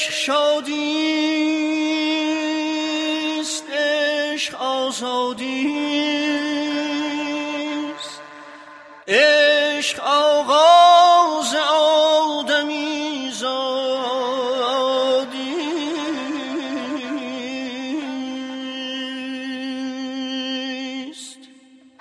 عشق شادیست، عشق آزادیست، عشق آغاز آدمی زادیست.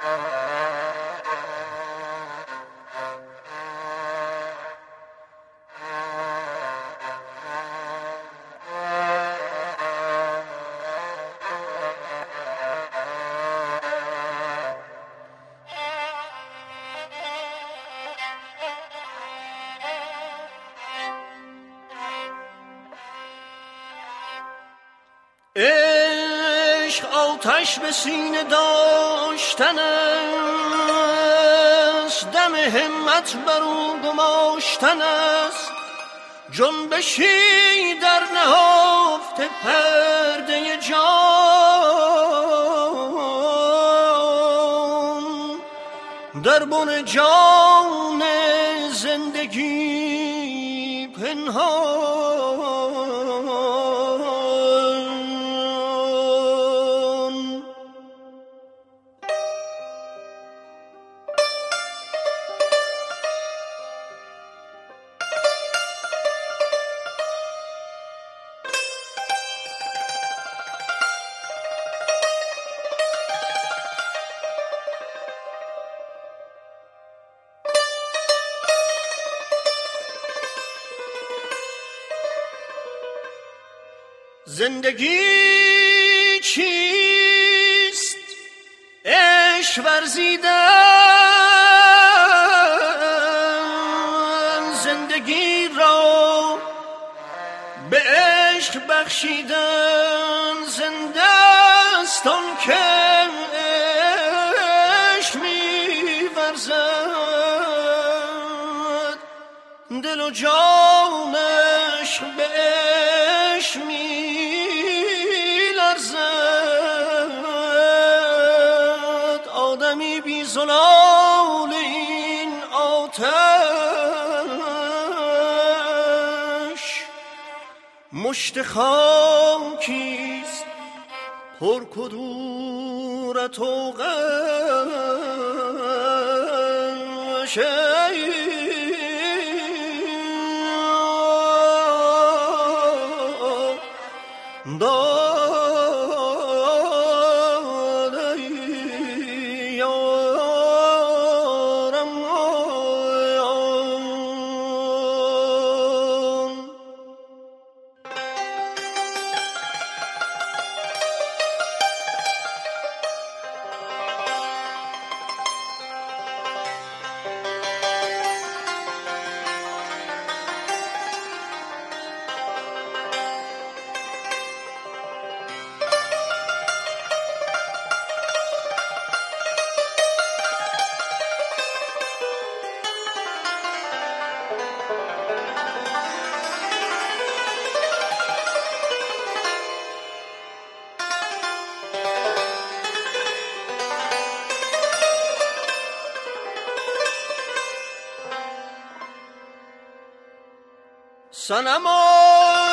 عشق آتش به سینه داشتن است، دم همت بر او گماشتن است، جنبشی در نهفته پرده جان، در بن جان زندگی پنهان. زندگی چیست؟ عشق ورزیدن، زندگی را به عشق بخشیدن. زنده است آن که عشق می‌ورزد، دل و جانش به عشق می‌لرزد. آدمی بی زلال این آتش، مشت خاکیست پر کدورت و غش. صنما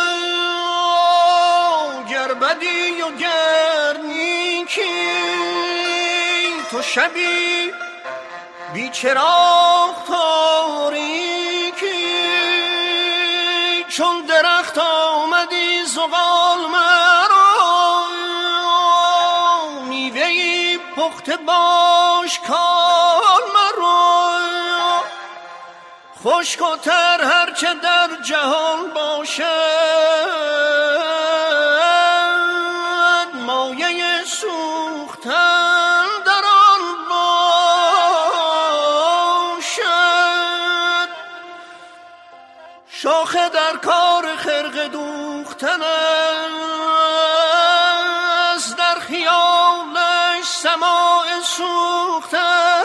گر بدی و گر نیکی، تو شبی بی چراغ تاریکی. چون درخت آمدی زغال مرا، میوه‌ای پخته باش کال مرا. خشک و تر هرچه در جهان باشد، مایه سوختن در آن باشد. شاخه در کار خرقه دوختن است، در خیالش سماع سوختن.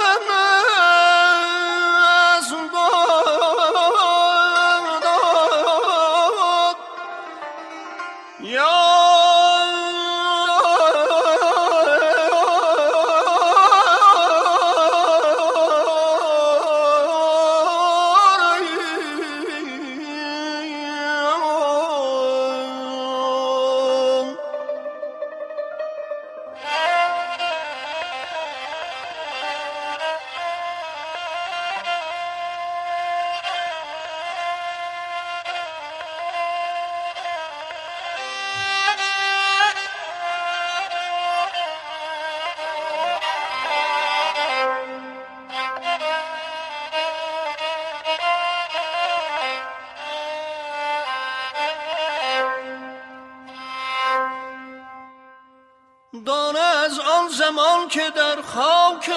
زمان که در خاک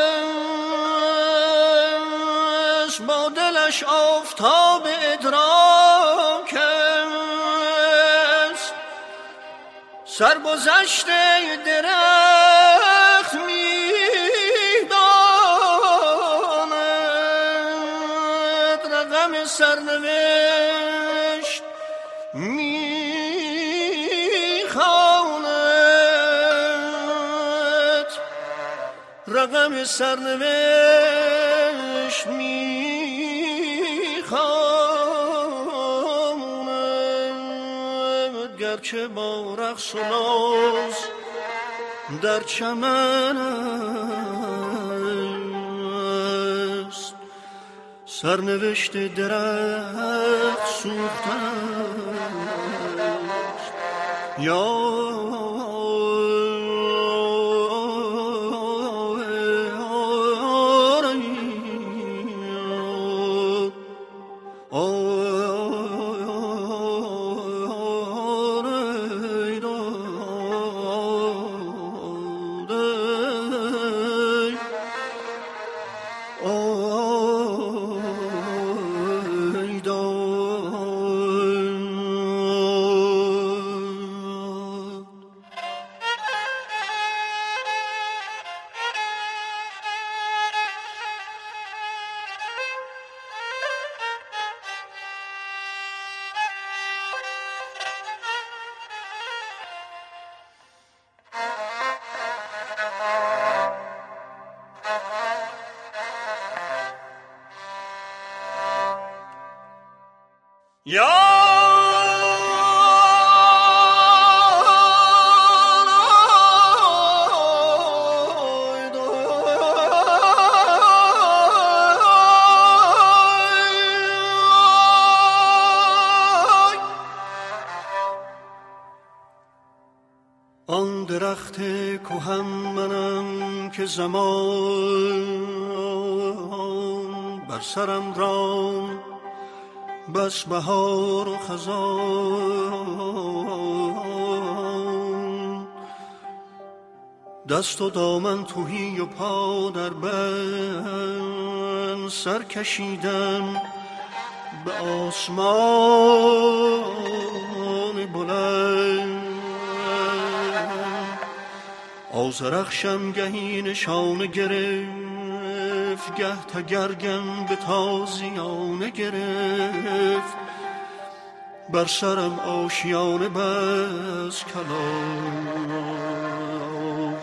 است با دلش آفتاب ادراک است سرگذشت درخت میداند رقم سرنوشت میخواند رقم سرنوشت میخواند گرچه با رقص و ناز در چمن است سرنوشت درخت سوختن است یا آن درخت کهن منم که زمان بر سرم راند بس بهار و خزان دست و دامن تهی و پا در بند سر کشیدم به آسمان بلند آذرخشم گهی نشانه گرفت گه تگرگم به تازیانه گرفت بر سرم آشیانه بس کلاه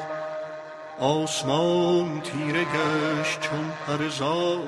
آسمان تیره گشت چون پرزار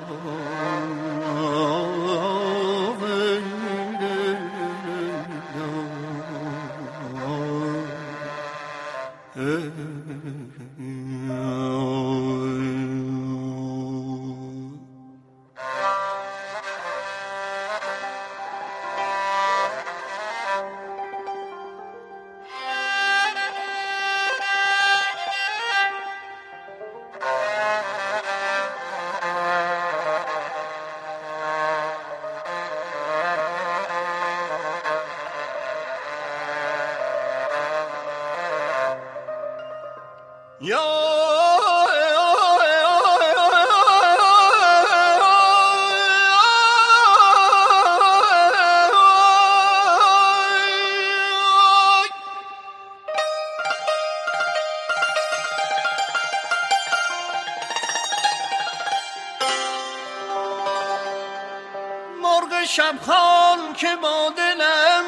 مرغ شبخوان که با دلم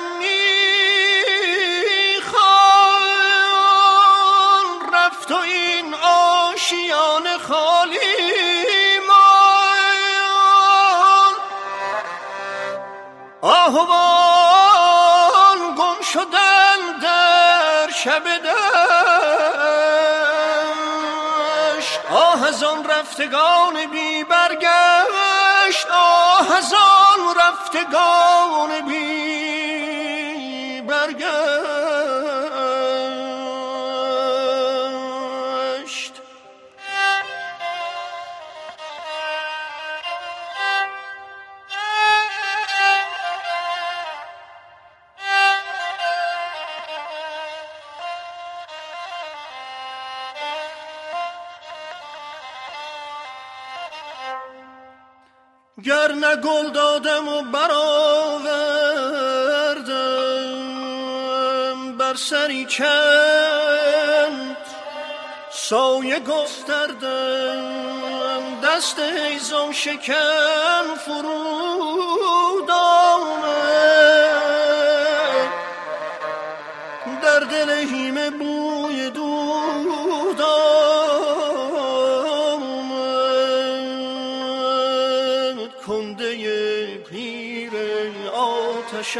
میخوان رفت و این آشیان خالی مان آهوان گم شدن در شب دشت آه از آن رفتگان بی برگشت آه از آن رفتگان بی برگشت گر نه گل دادم و برآوردم بر سری چند سایه گستردم دست هیزم شکن فرود آمد در دل هیمه بوی دود آمد کنده پیر آتش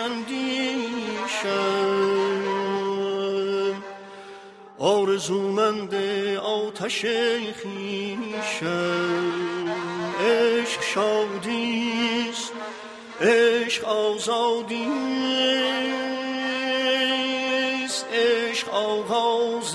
اندیشم آرزومند آتش خویشم عشق شادیست عشق آزادیست عشق آغاز